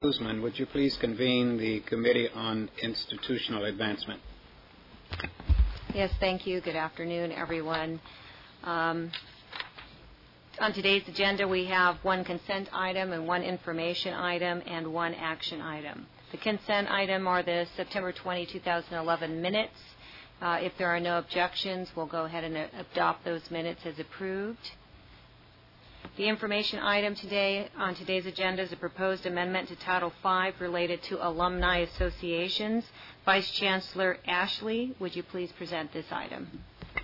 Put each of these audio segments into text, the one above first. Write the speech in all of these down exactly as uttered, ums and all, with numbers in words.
Guzman, would you please convene the Committee on Institutional Advancement? Yes, thank you. Good afternoon, everyone. Um, on today's agenda, we have one consent item and one information item and one action item. The consent item are the September twentieth, two thousand eleven minutes. Uh, if there are no objections, we'll go ahead and uh, adopt those minutes as approved. The information item today on today's agenda is a proposed amendment to Title five related to alumni associations. Vice Chancellor Ashley, would you please present this item?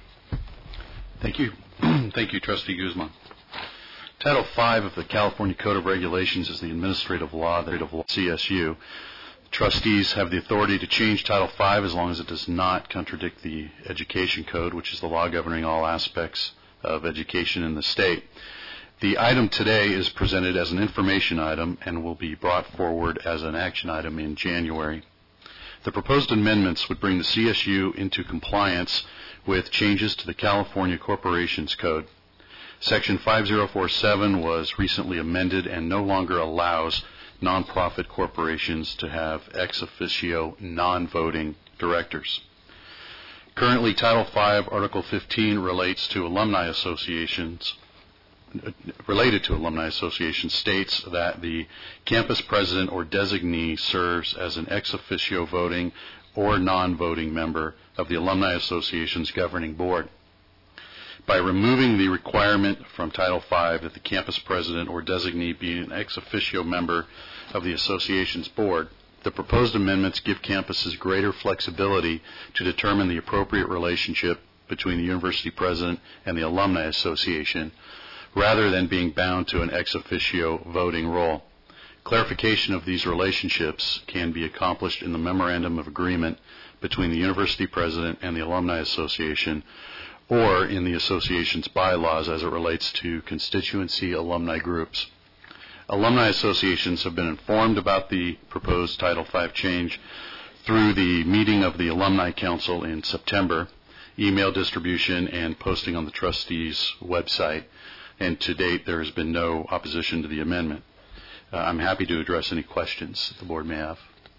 Thank you. Thank you, Trustee Guzman. Title five of the California Code of Regulations is the administrative law of C S U. Trustees have the authority to change Title five as long as it does not contradict the Education Code, which is the law governing all aspects of education in the state. The item today is presented as an information item and will be brought forward as an action item in January. The proposed amendments would bring the C S U into compliance with changes to the California Corporations Code. Section five oh four seven was recently amended and no longer allows nonprofit corporations to have ex officio non-voting directors. Currently, Title five, Article fifteen relates to alumni associations. Related to alumni associations states that the campus president or designee serves as an ex officio voting or non-voting member of the alumni association's governing board. By removing the requirement from Title five that the campus president or designee be an ex officio member of the association's board, the proposed amendments give campuses greater flexibility to determine the appropriate relationship between the university president and the alumni association, rather than being bound to an ex officio voting role. Clarification of these relationships can be accomplished in the Memorandum of Agreement between the university president and the Alumni Association, or in the association's bylaws as it relates to constituency alumni groups. Alumni associations have been informed about the proposed Title five change through the meeting of the Alumni Council in September, email distribution, and posting on the trustees' website. And to date, there has been no opposition to the amendment. Uh, I'm happy to address any questions that the board may have.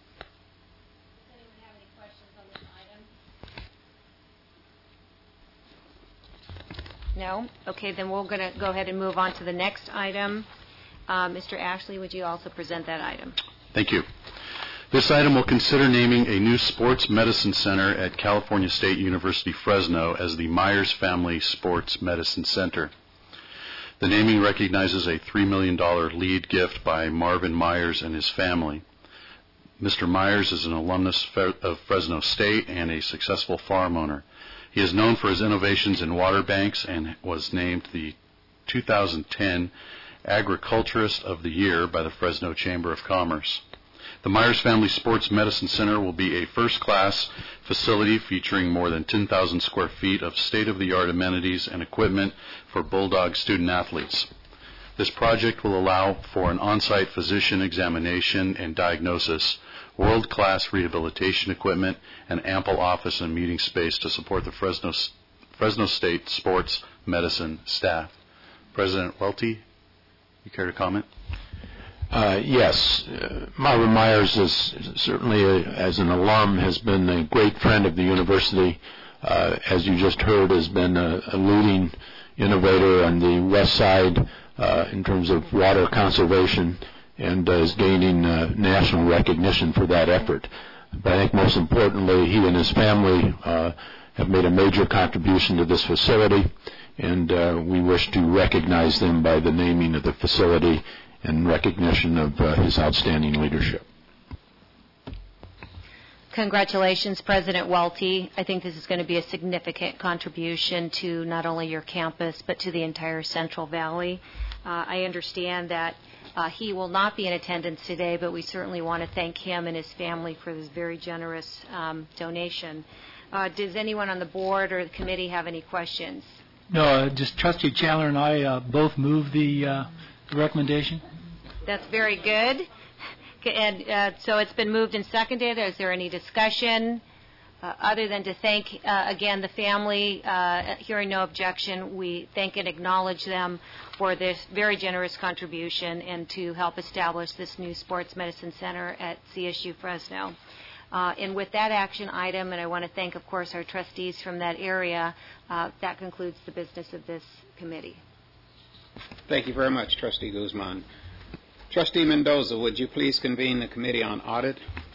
Does anyone have any questions on this item? No? Okay, then we're going to go ahead and move on to the next item. Uh, Mister Ashley, would you also present that item? Thank you. This item will consider naming a new sports medicine center at California State University, Fresno as the Myers Family Sports Medicine Center. The naming recognizes a three million dollars lead gift by Marvin Myers and his family. Mister Myers is an alumnus of Fresno State and a successful farm owner. He is known for his innovations in water banks and was named the two thousand ten Agriculturist of the Year by the Fresno Chamber of Commerce. The Myers Family Sports Medicine Center will be a first-class facility featuring more than ten thousand square feet of state-of-the-art amenities and equipment for Bulldog student-athletes. This project will allow for an on-site physician examination and diagnosis, world-class rehabilitation equipment, and ample office and meeting space to support the Fresno, Fresno State sports medicine staff. President Welty, you care to comment? Uh, yes, uh, Marvin Myers is certainly, a, as an alum, has been a great friend of the university. Uh, as you just heard, has been a, a leading innovator on the west side uh, in terms of water conservation, and uh, is gaining uh, national recognition for that effort. But I think most importantly, he and his family uh, have made a major contribution to this facility, and uh, we wish to recognize them by the naming of the facility in recognition of uh, his outstanding leadership. Congratulations, President Welty. I think this is going to be a significant contribution to not only your campus, but to the entire Central Valley. Uh, I understand that uh, he will not be in attendance today, but we certainly want to thank him and his family for this very generous um, donation. Uh, does anyone on the board or the committee have any questions? No, uh, just Trustee Chandler and I uh, both move the uh, recommendation. That's very good. And uh, so it's been moved and seconded. Is there any discussion? Uh, other than to thank, uh, again, the family, uh, hearing no objection, we thank and acknowledge them for this very generous contribution and to help establish this new sports medicine center at C S U Fresno. Uh, and with that action item, and I want to thank, of course, our trustees from that area, uh, that concludes the business of this committee. Thank you very much, Trustee Guzman. Trustee Mendoza, would you please convene the Committee on Audit?